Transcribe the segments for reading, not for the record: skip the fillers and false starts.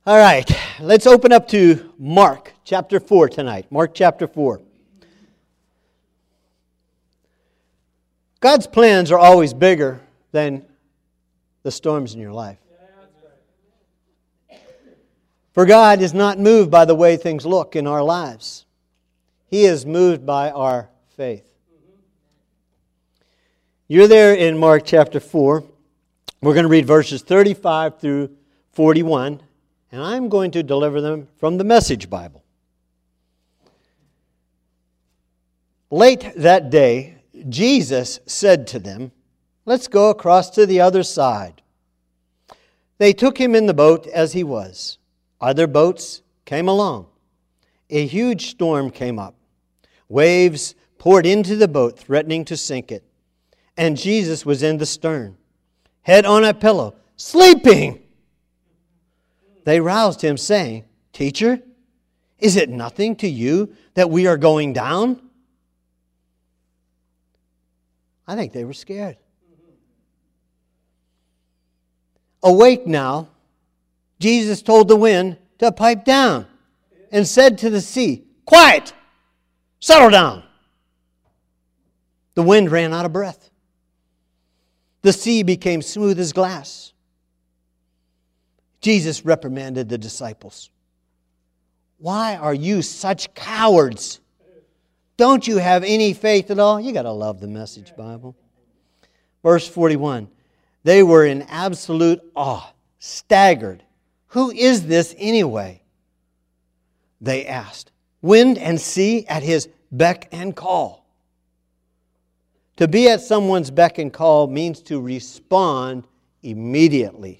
All right, let's open up to Mark chapter 4 tonight. Mark chapter 4. God's plans are always bigger than the storms in your life. For God is not moved by the way things look in our lives. He is moved by our faith. You're there in Mark chapter 4. We're going to read verses 35 through 41. And I'm going to deliver them from the Message Bible. Late that day, Jesus said to them, "Let's go across to the other side." They took him in the boat as he was. Other boats came along. A huge storm came up. Waves poured into the boat, threatening to sink it. And Jesus was in the stern, head on a pillow, sleeping. They roused him, saying, "Teacher, is it nothing to you that we are going down?" I think they were scared. Awake now, Jesus told the wind to pipe down and said to the sea, "Quiet! Settle down!" The wind ran out of breath. The sea became smooth as glass. Jesus reprimanded the disciples. "Why are you such cowards? Don't you have any faith at all?" You got to love the Message Bible. Verse 41. They were in absolute awe, staggered. "Who is this anyway?" they asked. Wind and sea at his beck and call. To be at someone's beck and call means to respond immediately.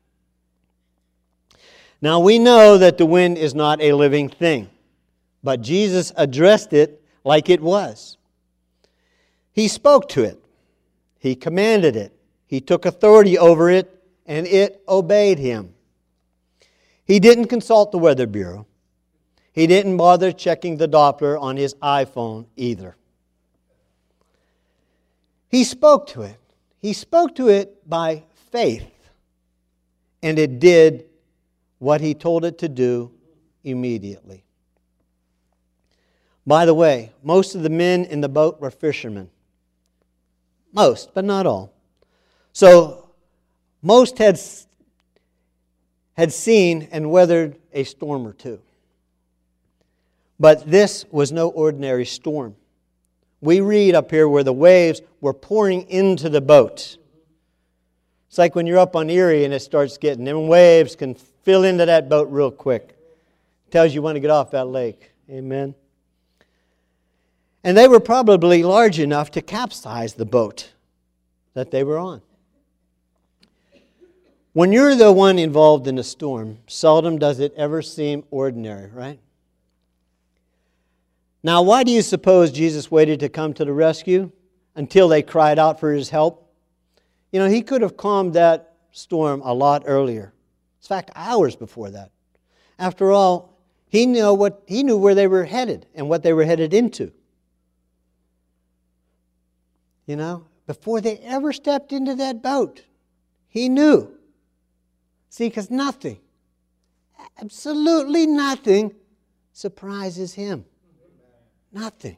Now we know that the wind is not a living thing, but Jesus addressed it like it was. He spoke to it. He commanded it. He took authority over it, and it obeyed him. He didn't consult the Weather Bureau. He didn't bother checking the Doppler on his iPhone either. He spoke to it. He spoke to it by faith, and it did what he told it to do immediately. By the way, most of the men in the boat were fishermen. Most, but not all. So, most had seen and weathered a storm or two. But this was no ordinary storm. We read up here where the waves were pouring into the boat. It's like when you're up on Erie and it starts getting, them waves can fill into that boat real quick. Tells you when to get off that lake. Amen. And they were probably large enough to capsize the boat that they were on. When you're the one involved in a storm, seldom does it ever seem ordinary, right? Now, why do you suppose Jesus waited to come to the rescue until they cried out for his help? You know, he could have calmed that storm a lot earlier. In fact, hours before that. After all, he knew where they were headed and what they were headed into. You know, before they ever stepped into that boat, he knew. See, because nothing, absolutely nothing, surprises him. Nothing.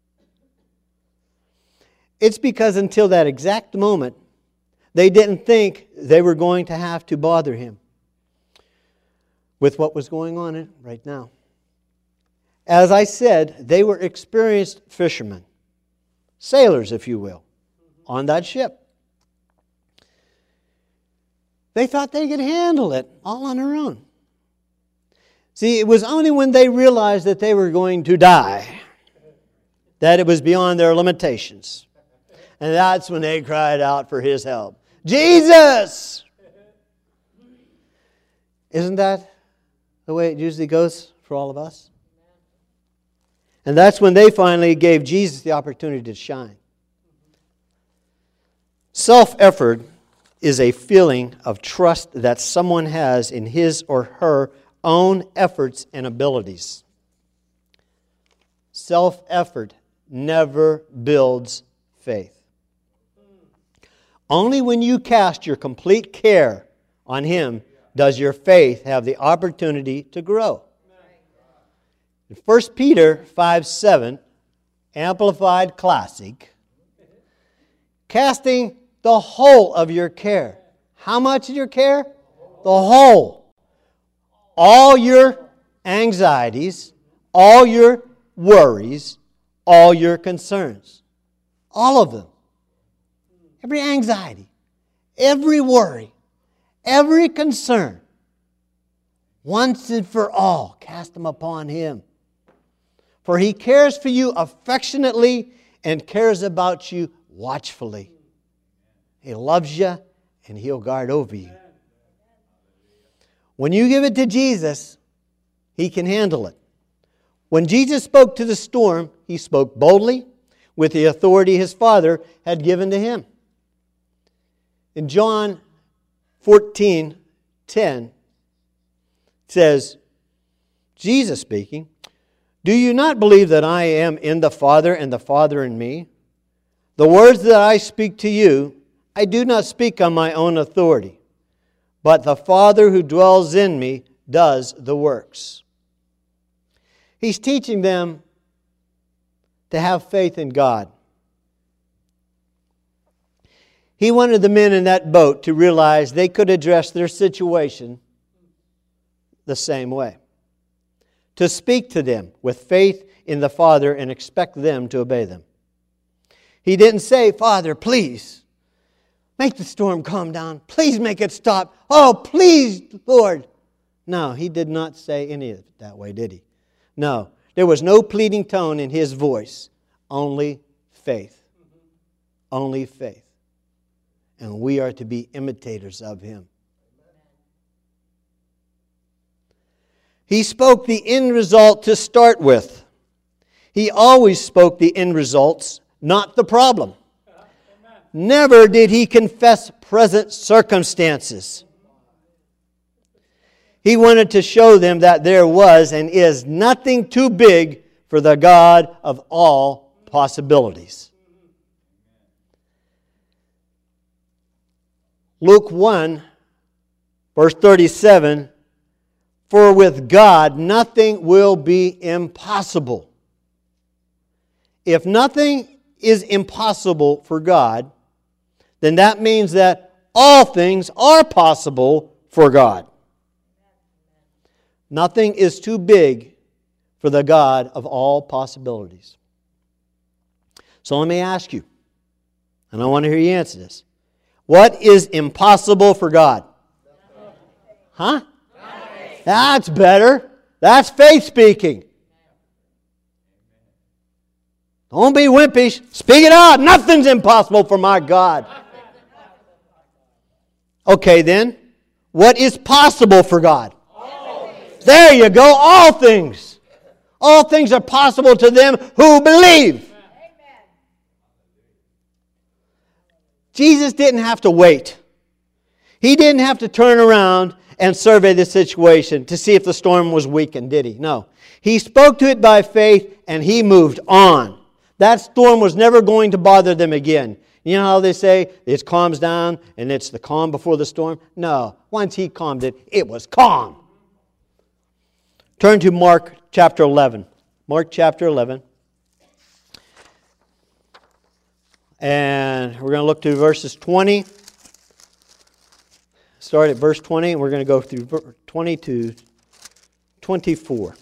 It's because until that exact moment, they didn't think they were going to have to bother him with what was going on right now. As I said, they were experienced fishermen, sailors, if you will, on that ship. They thought they could handle it all on their own. See, it was only when they realized that they were going to die that it was beyond their limitations. And that's when they cried out for his help. Jesus! Isn't that the way it usually goes for all of us? And that's when they finally gave Jesus the opportunity to shine. Self-effort is a feeling of trust that someone has in his or her own efforts and abilities. Self-effort never builds faith. Only when you cast your complete care on Him does your faith have the opportunity to grow. In 1 Peter 5:7, Amplified Classic, casting the whole of your care. How much of your care? The whole. All your anxieties, all your worries, all your concerns. All of them. Every anxiety, every worry, every concern. Once and for all, cast them upon Him. For He cares for you affectionately and cares about you watchfully. He loves you and He'll guard over you. When you give it to Jesus, He can handle it. When Jesus spoke to the storm, He spoke boldly with the authority His Father had given to Him. In John 14:10, it says, Jesus speaking, "Do you not believe that I am in the Father and the Father in me? The words that I speak to you, I do not speak on my own authority, but the Father who dwells in me does the works." He's teaching them to have faith in God. He wanted the men in that boat to realize they could address their situation the same way. To speak to them with faith in the Father and expect them to obey them. He didn't say, "Father, please, make the storm calm down. Please make it stop. Oh, please, Lord." No, He did not say any of it that way, did He? No, there was no pleading tone in His voice. Only faith. Only faith. And we are to be imitators of Him. He spoke the end result to start with. He always spoke the end results, not the problem. Never did He confess present circumstances. He wanted to show them that there was and is nothing too big for the God of all possibilities. Luke 1, verse 37, "For with God nothing will be impossible." If nothing is impossible for God, then that means that all things are possible for God. Nothing is too big for the God of all possibilities. So let me ask you, and I want to hear you answer this. What is impossible for God? Huh? That's better. That's faith speaking. Don't be wimpish. Speak it out. Nothing's impossible for my God. Okay then, what is possible for God? There you go. All things. All things are possible to them who believe. Jesus didn't have to wait. He didn't have to turn around and survey the situation to see if the storm was weakened, did He? No. He spoke to it by faith and He moved on. That storm was never going to bother them again. You know how they say it calms down and it's the calm before the storm? No. Once He calmed it, it was calm. Turn to Mark chapter 11. Mark chapter 11. And we're going to look to verses 20. Start at verse 20, and we're going to go through 20 to 24.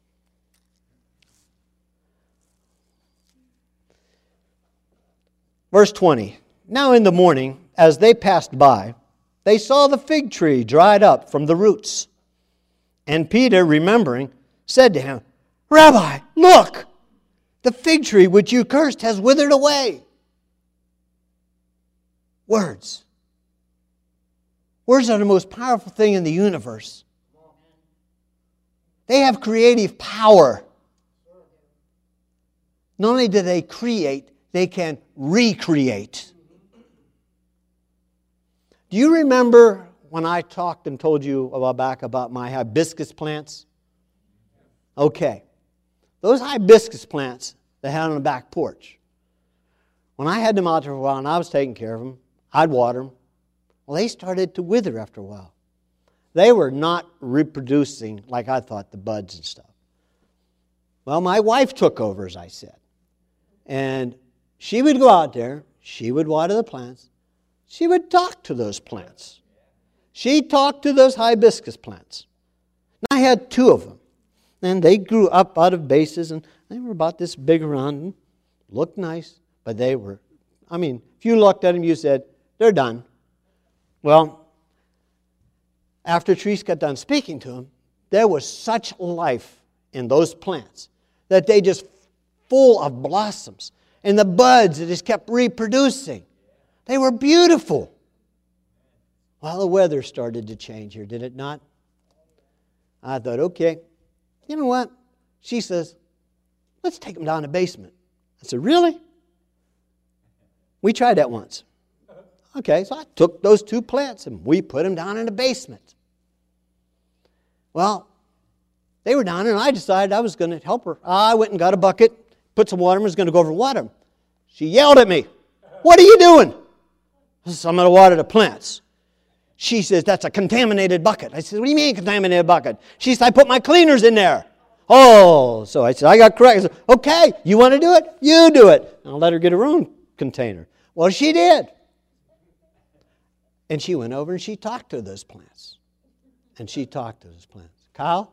Verse 20. Now in the morning, as they passed by, they saw the fig tree dried up from the roots. And Peter, remembering, said to him, "Rabbi, look! The fig tree which you cursed has withered away." Words. Words are the most powerful thing in the universe. They have creative power. Not only do they create, they can recreate. Do you remember when I talked and told you a while back about my hibiscus plants? Okay. Those hibiscus plants they had on the back porch. When I had them out there for a while and I was taking care of them, I'd water them. Well, they started to wither after a while. They were not reproducing like I thought, the buds and stuff. Well, my wife took over, as I said. And she would go out there. She would water the plants. She would talk to those plants. She talked to those hibiscus plants. And I had 2 of them. And they grew up out of bases, and they were about this big around and looked nice. But they were, if you looked at them, you said, they're done. Well, after Therese got done speaking to them, there was such life in those plants that they just full of blossoms. And the buds, it just kept reproducing. They were beautiful. Well, the weather started to change here, did it not? I thought, okay, you know what? She says, let's take them down to the basement. I said, really? We tried that once. Okay, so I took those 2 plants and we put them down in the basement. Well, they were down there and I decided I was going to help her. I went and got a bucket, put some water in, was going to go over and water them. She yelled at me, what are you doing? I said, I'm going to water the plants. She says, that's a contaminated bucket. I said, what do you mean contaminated bucket? She said, I put my cleaners in there. Oh, so I said, I got correct. I said, okay, you want to do it? You do it. I'll let her get her own container. Well, she did. And she went over and she talked to those plants. And she talked to those plants. Kyle?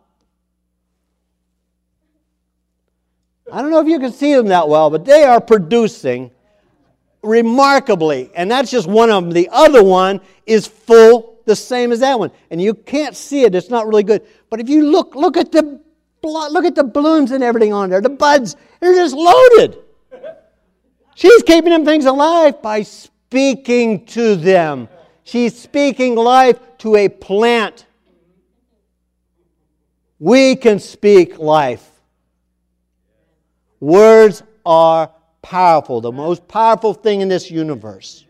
I don't know if you can see them that well, but they are producing remarkably. And that's just one of them. The other one is full, the same as that one. And you can't see it. It's not really good. But if you look at the balloons and everything on there. The buds, they're just loaded. She's keeping them things alive by speaking to them. She's speaking life to a plant. We can speak life. Words are powerful, the most powerful thing in this universe.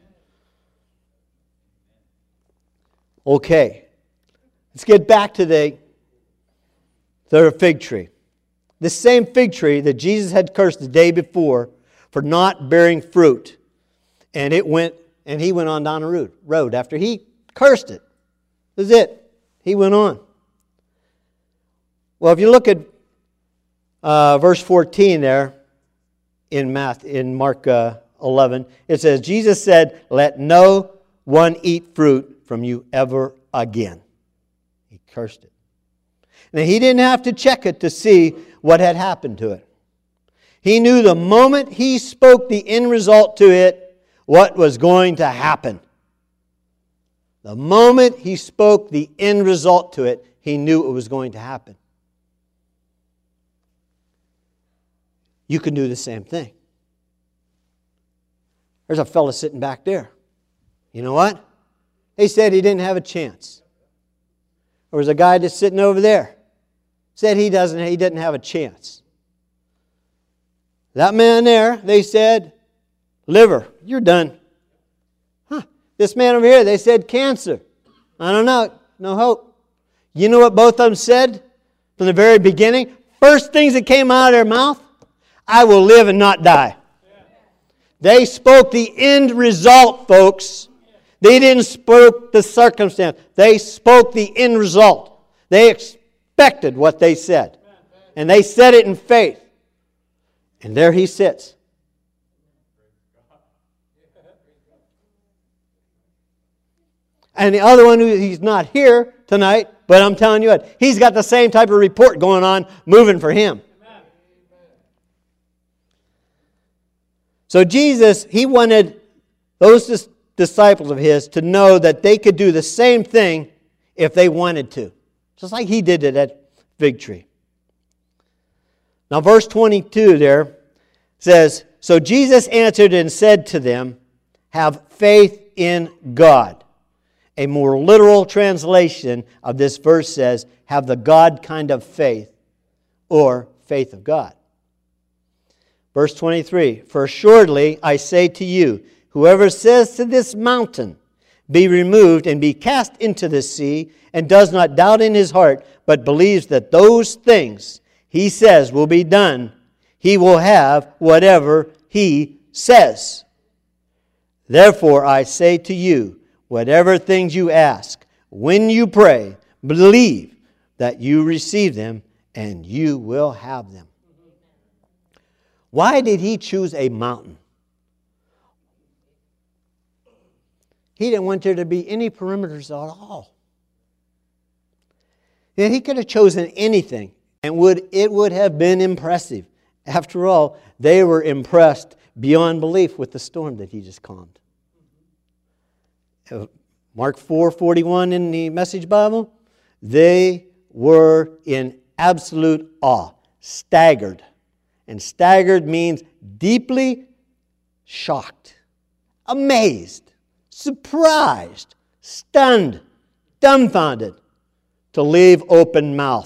Okay, let's get back to the fig tree. The same fig tree that Jesus had cursed the day before for not bearing fruit. And he went on down the road after he cursed it. This is it. He went on. Well, if you look at verse 14 there in Mark 11, it says, Jesus said, let no one eat fruit from you ever again. He cursed it. Now, he didn't have to check it to see what had happened to it. He knew the moment he spoke the end result to it, what was going to happen. The moment he spoke the end result to it, he knew it was going to happen. You can do the same thing. There's a fellow sitting back there. You know what? They said he didn't have a chance. There was a guy just sitting over there. Said he didn't have a chance. That man there, they said, liver, you're done. This man over here, they said cancer. I don't know, no hope. You know what both of them said from the very beginning? First things that came out of their mouth, I will live and not die. They spoke the end result, folks. They didn't spoke the circumstance. They spoke the end result. They expected what they said. And they said it in faith. And there he sits. And the other one, he's not here tonight, but I'm telling you what, he's got the same type of report going on, moving for him. So Jesus, he wanted those disciples of his to know that they could do the same thing if they wanted to. Just like he did at that fig tree. Now verse 22 there says, so Jesus answered and said to them, have faith in God. A more literal translation of this verse says, have the God kind of faith, or faith of God. Verse 23, for assuredly I say to you, whoever says to this mountain, be removed and be cast into the sea, and does not doubt in his heart, but believes that those things he says will be done, he will have whatever he says. Therefore I say to you, whatever things you ask, when you pray, Believe that you receive them, and you will have them. Why did he choose a mountain? He didn't want there to be any perimeters at all. Yet he could have chosen anything, and it would have been impressive. After all, they were impressed beyond belief with the storm that he just calmed. Mark 4:41 in the Message Bible, they were in absolute awe, staggered. And staggered means deeply shocked, amazed, surprised, stunned, dumbfounded, to leave open mouth.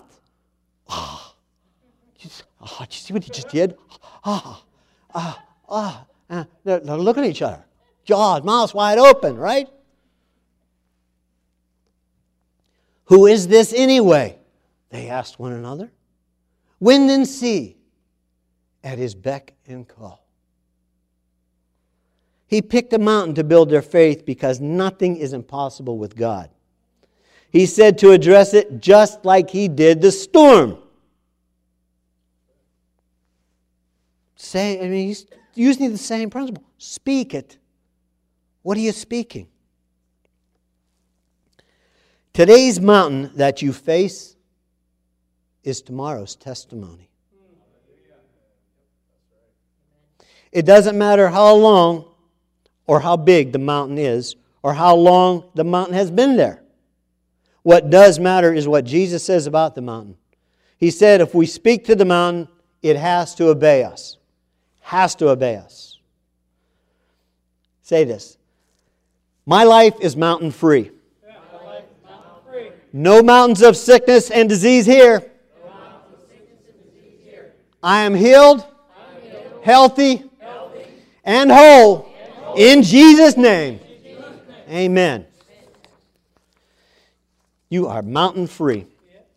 Did you see what he just did? They're looking at each other. Jaws, mouths wide open, right? Who is this anyway? They asked one another. Wind and sea at his beck and call. He picked a mountain to build their faith because nothing is impossible with God. He said to address it just like he did the storm. He's using the same principle. Speak it. What are you speaking? Today's mountain that you face is tomorrow's testimony. It doesn't matter how long or how big the mountain is or how long the mountain has been there. What does matter is what Jesus says about the mountain. He said if we speak to the mountain, it has to obey us. Has to obey us. Say this. My life is mountain free. No mountains of sickness and disease here. I am healed, healthy, and whole in Jesus' name. Amen. You are mountain free.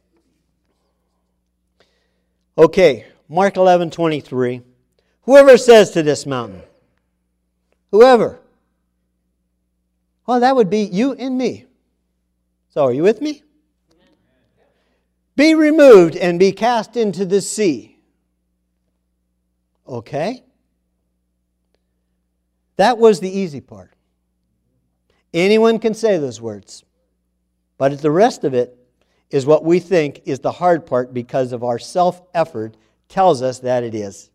Okay, Mark 11:23. Whoever says to this mountain, whoever. Well, that would be you and me. So are you with me? Be removed and be cast into the sea. Okay? That was the easy part. Anyone can say those words. But the rest of it is what we think is the hard part because of our self-effort tells us that it is.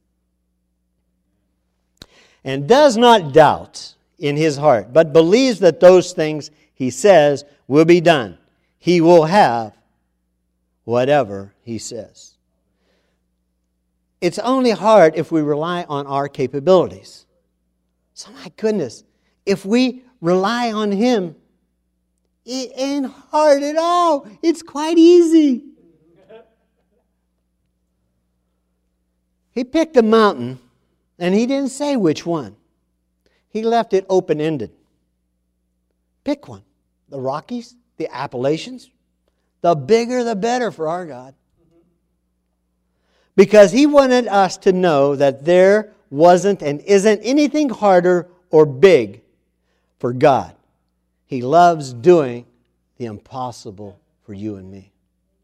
And does not doubt in his heart, but believes that those things he says will be done. He will have whatever he says. It's only hard if we rely on our capabilities. So my goodness, if we rely on him, it ain't hard at all. It's quite easy. He picked a mountain, and he didn't say which one. He left it open-ended. Pick one. The Rockies, the Appalachians. The bigger, the better for our God. Because he wanted us to know that there wasn't and isn't anything harder or big for God. He loves doing the impossible for you and me.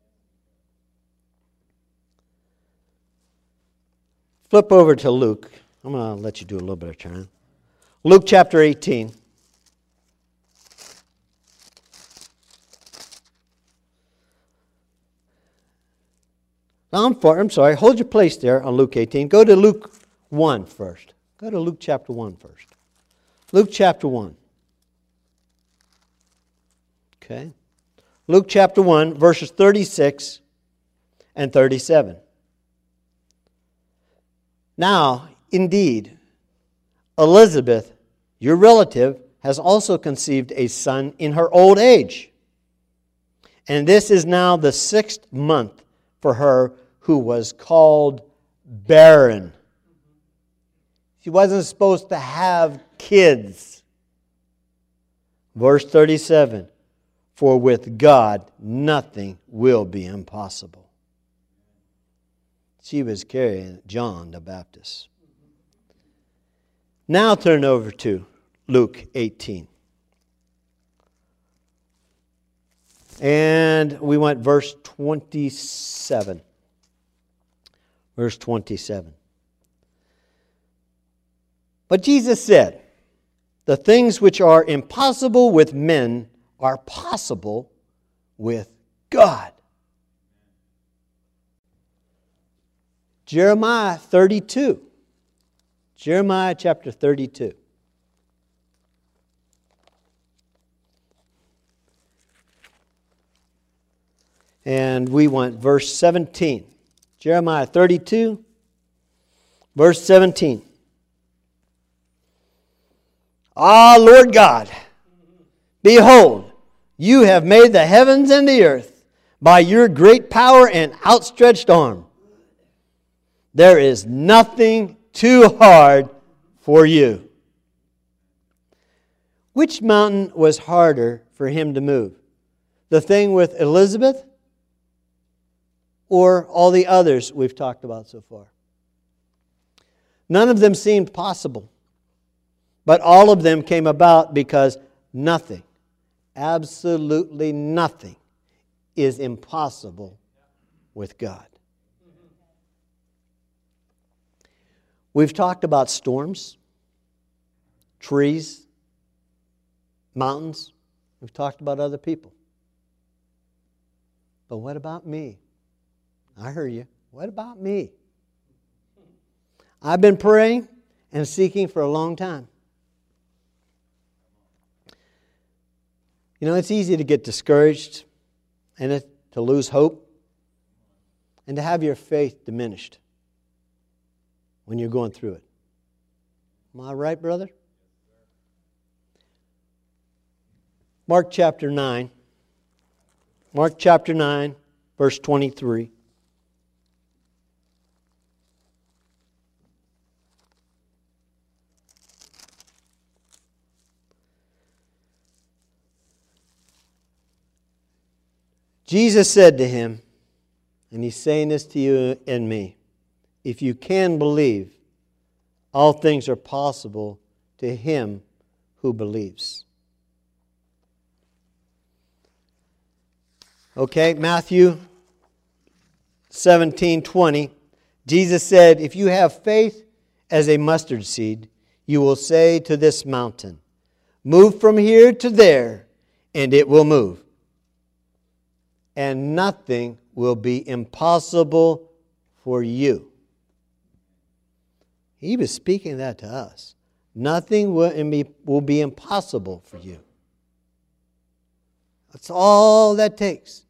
Flip over to Luke. I'm going to let you do a little bit of turn. Luke chapter 18. Now, I'm sorry. Hold your place there on Luke 18. Go to Luke 1 first. Go to Luke chapter 1 first. Luke chapter 1. Okay. Luke chapter 1, verses 36 and 37. Now, indeed, Elizabeth, your relative, has also conceived a son in her old age. And this is now the 6th month for her who was called barren. She wasn't supposed to have kids. Verse 37, for with God nothing will be impossible. She was carrying John the Baptist. Now turn over to Luke 18. And we went verse 27. Verse 27. But Jesus said, the things which are impossible with men are possible with God. Jeremiah 32. Jeremiah chapter 32. And we want verse 17. Jeremiah 32, verse 17. Ah, Lord God, behold, you have made the heavens and the earth by your great power and outstretched arm. There is nothing too hard for you. Which mountain was harder for him to move? The thing with Elizabeth or all the others we've talked about so far? None of them seemed possible, but all of them came about because nothing, absolutely nothing, is impossible with God. We've talked about storms, trees, mountains. We've talked about other people. But what about me? I heard you. What about me? I've been praying and seeking for a long time. You know, it's easy to get discouraged and to lose hope and to have your faith diminished when you're going through it. Am I right, brother? Mark chapter 9. Mark chapter 9, verse 23. Jesus said to him, and he's saying this to you and me, if you can believe, all things are possible to him who believes. Okay, Matthew 17:20. Jesus said, if you have faith as a mustard seed, you will say to this mountain, move from here to there, and it will move. And nothing will be impossible for you. He was speaking that to us. Nothing will be impossible for you. That's all that takes.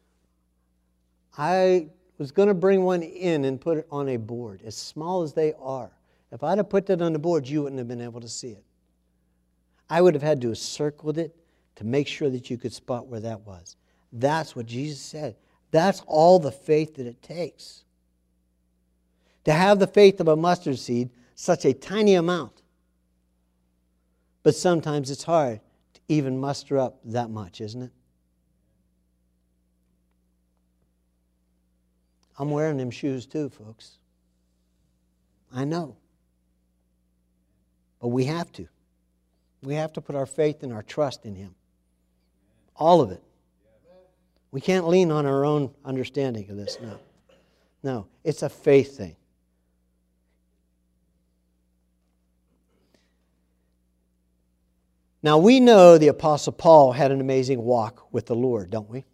I was going to bring one in and put it on a board, as small as they are. If I'd have put that on the board, you wouldn't have been able to see it. I would have had to have circled it to make sure that you could spot where that was. That's what Jesus said. That's all the faith that it takes. To have the faith of a mustard seed, such a tiny amount. But sometimes it's hard to even muster up that much, isn't it? I'm wearing them shoes too, folks. I know. But we have to. We have to put our faith and our trust in Him. All of it. We can't lean on our own understanding of this. No. No, it's a faith thing. Now, we know the Apostle Paul had an amazing walk with the Lord, don't we?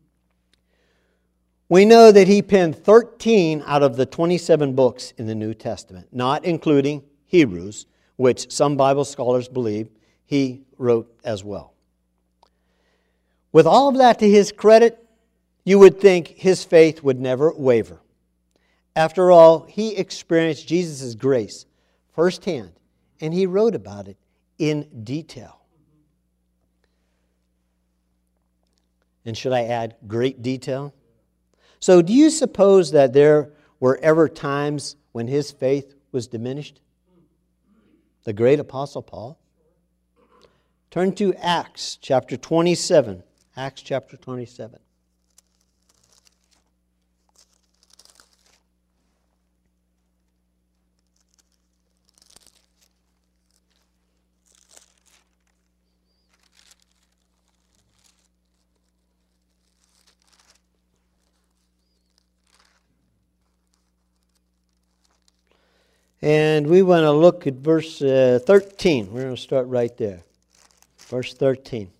We know that he penned 13 out of the 27 books in the New Testament, not including Hebrews, which some Bible scholars believe he wrote as well. With all of that to his credit, you would think his faith would never waver. After all, he experienced Jesus' grace firsthand, and he wrote about it in detail. And should I add great detail? So do you suppose that there were ever times when his faith was diminished? The great Apostle Paul? Turn to Acts chapter 27. Acts chapter 27. And we want to look at verse 13. We're going to start right there. Verse 13.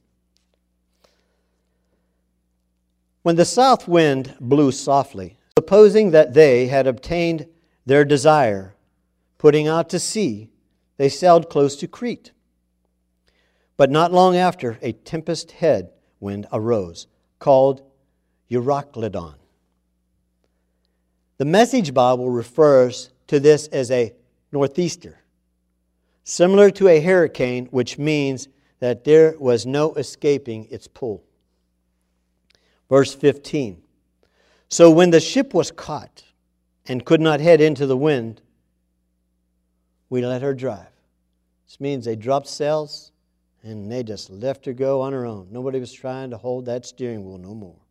When the south wind blew softly, supposing that they had obtained their desire, putting out to sea, they sailed close to Crete. But not long after, a tempest head wind arose, called Euroclydon. The Message Bible refers to this as a northeaster, similar to a hurricane, which means that there was no escaping its pull. Verse 15. So when the ship was caught and could not head into the wind, we let her drive. This means they dropped sails and they just left her go on her own. Nobody was trying to hold that steering wheel no more.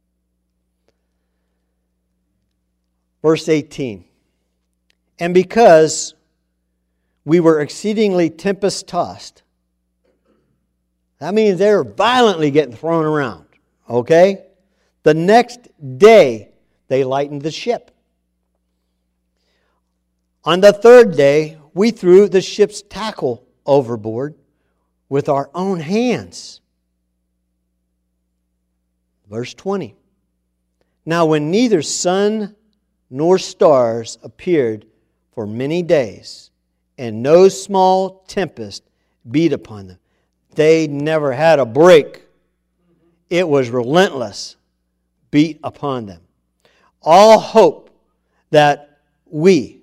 Verse 18. And because we were exceedingly tempest-tossed, that means they were violently getting thrown around. Okay? The next day, they lightened the ship. On the third day, we threw the ship's tackle overboard with our own hands. Verse 20. Now when neither sun nor stars appeared for many days, and no small tempest beat upon them. They never had a break. It was relentless, beat upon them. All hope that we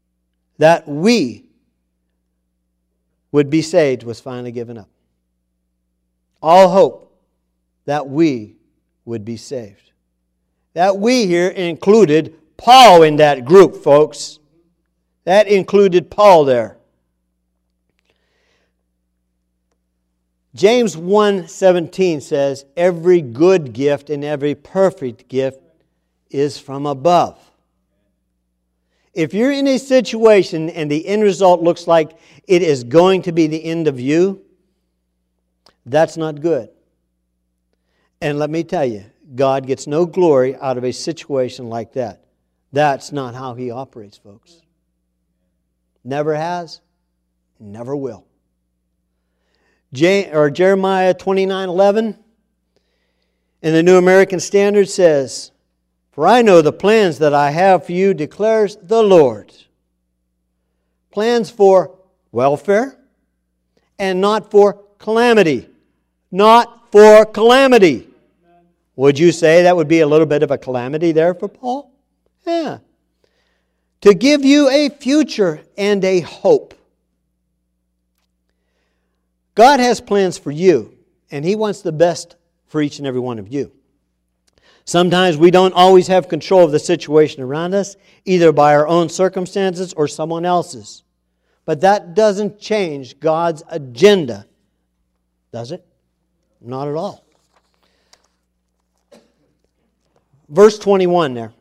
would be saved was finally given up. All hope that we would be saved. That we here included Paul in that group, folks. That included Paul there. James 1:17 says, every good gift and every perfect gift is from above. If you're in a situation and the end result looks like it is going to be the end of you, that's not good. And let me tell you, God gets no glory out of a situation like that. That's not how He operates, folks. Never has, never will. Jeremiah 29:11 in the New American Standard says, for I know the plans that I have for you, declares the Lord. Plans for welfare and not for calamity. Not for calamity. Would you say that would be a little bit of a calamity there for Paul? Yeah. To give you a future and a hope. God has plans for you, and He wants the best for each and every one of you. Sometimes we don't always have control of the situation around us, either by our own circumstances or someone else's. But that doesn't change God's agenda, does it? Not at all. Verse 21 there.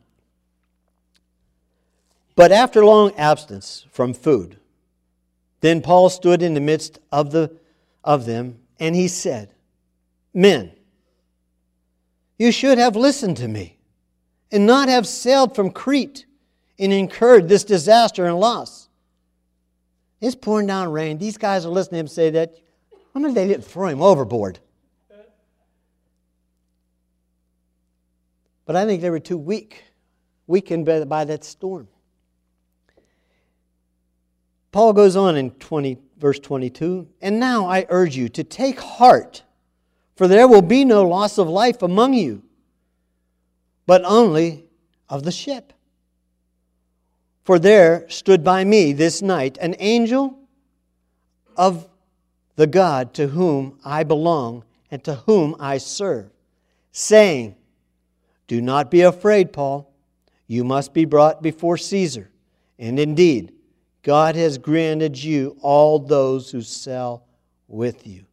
But after long absence from food, then Paul stood in the midst of them, and he said, men, you should have listened to me, and not have sailed from Crete and incurred this disaster and loss. It's pouring down rain. These guys are listening to him say that. Why don't they didn't throw him overboard? But I think they were too weakened by that storm. Paul goes on in verse 22, and now I urge you to take heart, for there will be no loss of life among you, but only of the ship. For there stood by me this night an angel of the God to whom I belong and to whom I serve, saying, do not be afraid, Paul. You must be brought before Caesar. And indeed, God has granted you all those who sail with you.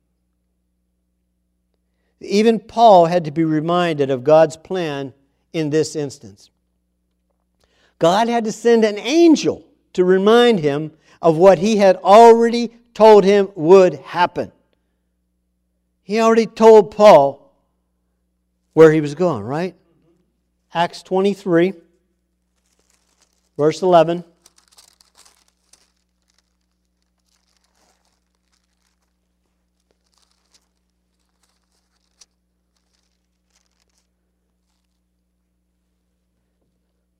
Even Paul had to be reminded of God's plan in this instance. God had to send an angel to remind him of what He had already told him would happen. He already told Paul where he was going, right? Acts 23, verse 11.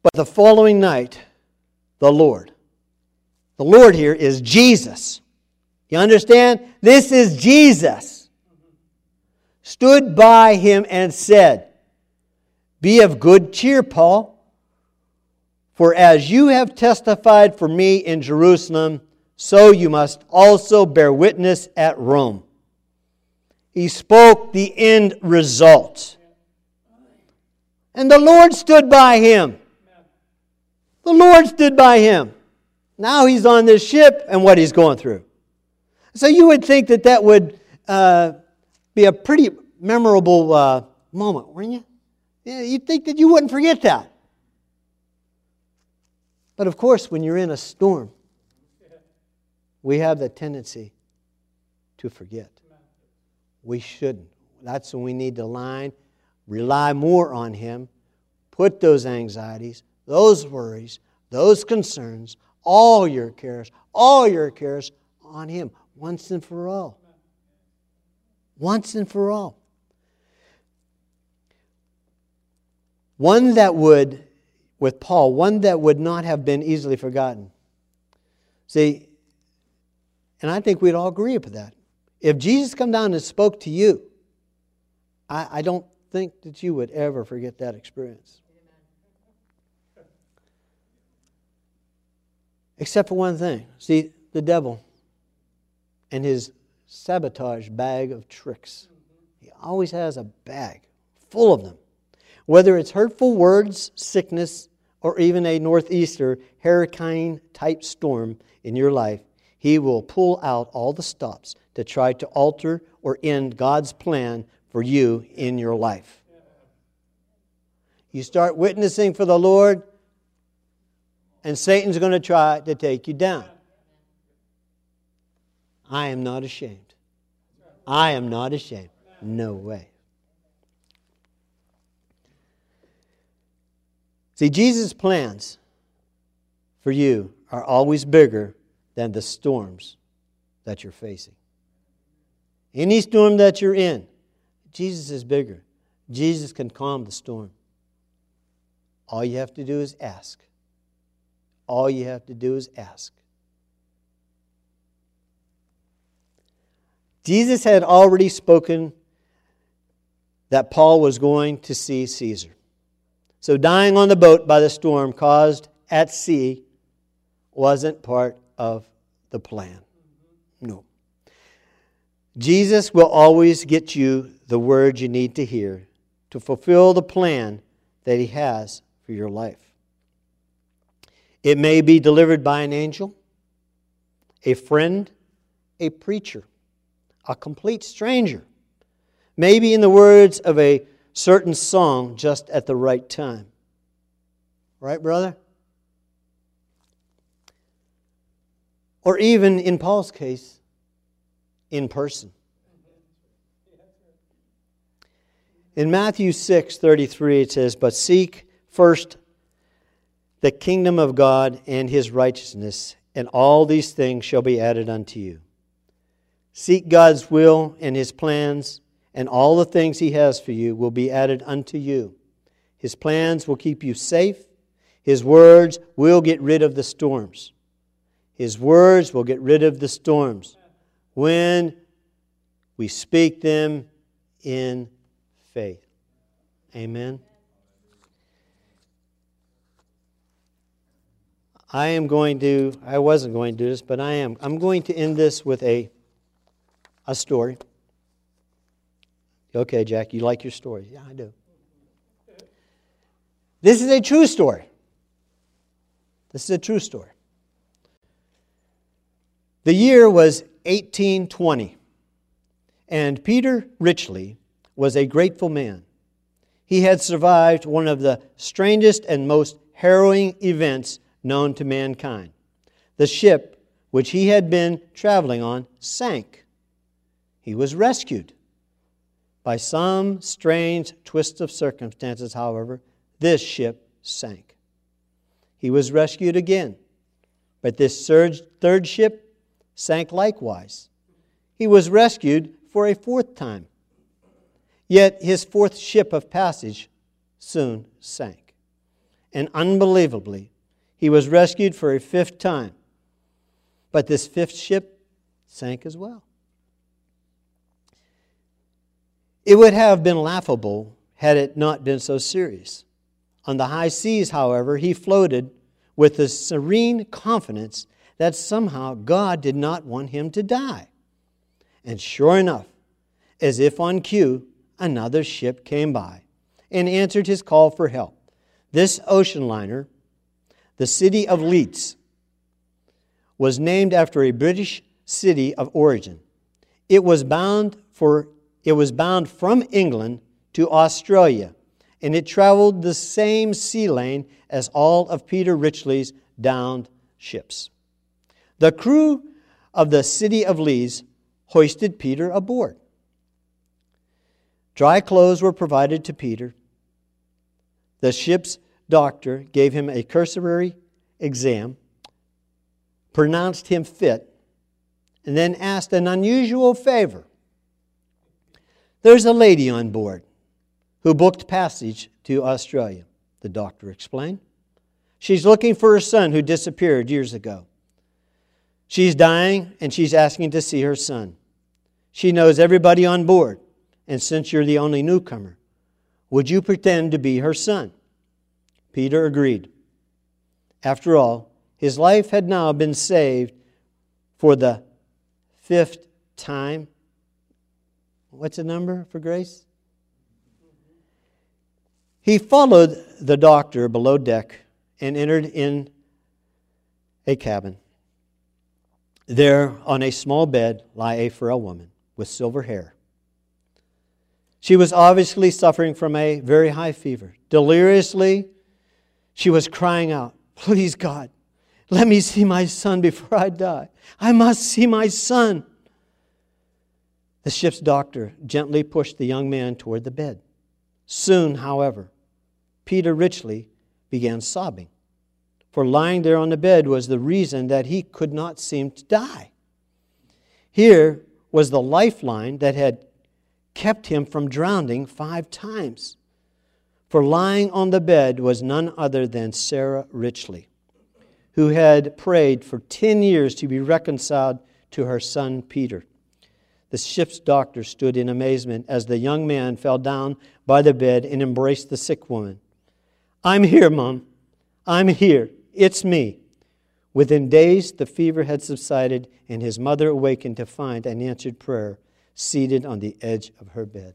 But the following night, the Lord here is Jesus. You understand? This is Jesus. Stood by him and said, "Be of good cheer, Paul, for as you have testified for me in Jerusalem, so you must also bear witness at Rome." He spoke the end result. And the Lord stood by him. The Lord stood by him. Now he's on this ship and what he's going through. So you would think that that would be a pretty memorable moment, wouldn't you? Yeah, you'd think that you wouldn't forget that. But of course, when you're in a storm, we have the tendency to forget. We shouldn't. That's when we need to rely more on Him, put those anxieties, those worries, those concerns, all your cares on Him once and for all. Once and for all. One that would, with Paul, one that would not have been easily forgotten. See, and I think we'd all agree with that. If Jesus come down and spoke to you, I don't think that you would ever forget that experience. Except for one thing. See, the devil and his sabotage bag of tricks. He always has a bag full of them. Whether it's hurtful words, sickness, or even a northeaster hurricane-type storm in your life, he will pull out all the stops to try to alter or end God's plan for you in your life. You start witnessing for the Lord, and Satan's going to try to take you down. I am not ashamed. I am not ashamed. No way. See, Jesus' plans for you are always bigger than the storms that you're facing. Any storm that you're in, Jesus is bigger. Jesus can calm the storm. All you have to do is ask. All you have to do is ask. Jesus had already spoken that Paul was going to see Caesar. So dying on the boat by the storm caused at sea wasn't part of the plan. No. Jesus will always get you the words you need to hear to fulfill the plan that He has for your life. It may be delivered by an angel, a friend, a preacher, a complete stranger, maybe in the words of a certain song just at the right time. Right, brother? Or even, in Paul's case, in person. In Matthew 6:33 it says, "But seek first the kingdom of God and His righteousness, and all these things shall be added unto you." Seek God's will and His plans, and all the things He has for you will be added unto you. His plans will keep you safe. His words will get rid of the storms. His words will get rid of the storms when we speak them in faith. Amen. I wasn't going to do this, but I am. I'm going to end this with a story. Okay, Jack, you like your stories? Yeah, I do. This is a true story. This is a true story. The year was 1820, and Peter Ridgely was a grateful man. He had survived one of the strangest and most harrowing events known to mankind. The ship which he had been traveling on sank. He was rescued. By some strange twist of circumstances, however, this ship sank. He was rescued again, but this third ship sank likewise. He was rescued for a fourth time. Yet his fourth ship of passage soon sank. and unbelievably, he was rescued for a fifth time. But this fifth ship sank as well. It would have been laughable had it not been so serious. On the high seas, however, he floated with the serene confidence that somehow God did not want him to die. And sure enough, as if on cue, another ship came by and answered his call for help. This ocean liner, the city of Leeds, was named after a British city of origin. It was bound from England to Australia, and it traveled the same sea lane as all of Peter Ridgely's downed ships. The crew of the city of Leeds hoisted Peter aboard. Dry clothes were provided to Peter. The ship's doctor gave him a cursory exam, pronounced him fit, and then asked an unusual favor. "There's a lady on board who booked passage to Australia," the doctor explained. "She's looking for her son who disappeared years ago. She's dying and she's asking to see her son. She knows everybody on board, and since you're the only newcomer, would you pretend to be her son?" Peter agreed. After all, his life had now been saved for the fifth time. What's the number for grace? He followed the doctor below deck and entered in a cabin. There, on a small bed, lay a frail woman with silver hair. She was obviously suffering from a very high fever. Deliriously, she was crying out, "Please, God, let me see my son before I die. I must see my son." The ship's doctor gently pushed the young man toward the bed. Soon, however, Peter Ridgely began sobbing, for lying there on the bed was the reason that he could not seem to die. Here was the lifeline that had kept him from drowning 5 times. For lying on the bed was none other than Sarah Ridgely, who had prayed for 10 years to be reconciled to her son Peter. The ship's doctor stood in amazement as the young man fell down by the bed and embraced the sick woman. "I'm here, Mom. I'm here. It's me." Within days, the fever had subsided, and his mother awakened to find an answered prayer seated on the edge of her bed.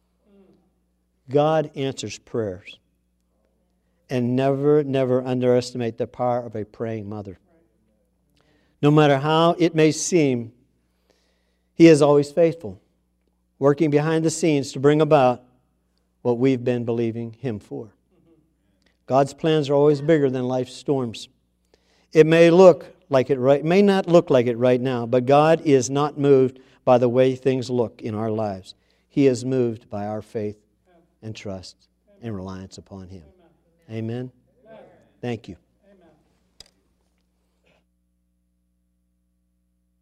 God answers prayers. And never, never underestimate the power of a praying mother. No matter how it may seem, He is always faithful, working behind the scenes to bring about what we've been believing Him for. God's plans are always bigger than life's storms. It may not look like it right now, but God is not moved by the way things look in our lives. He is moved by our faith and trust and reliance upon Him. Amen. Thank you.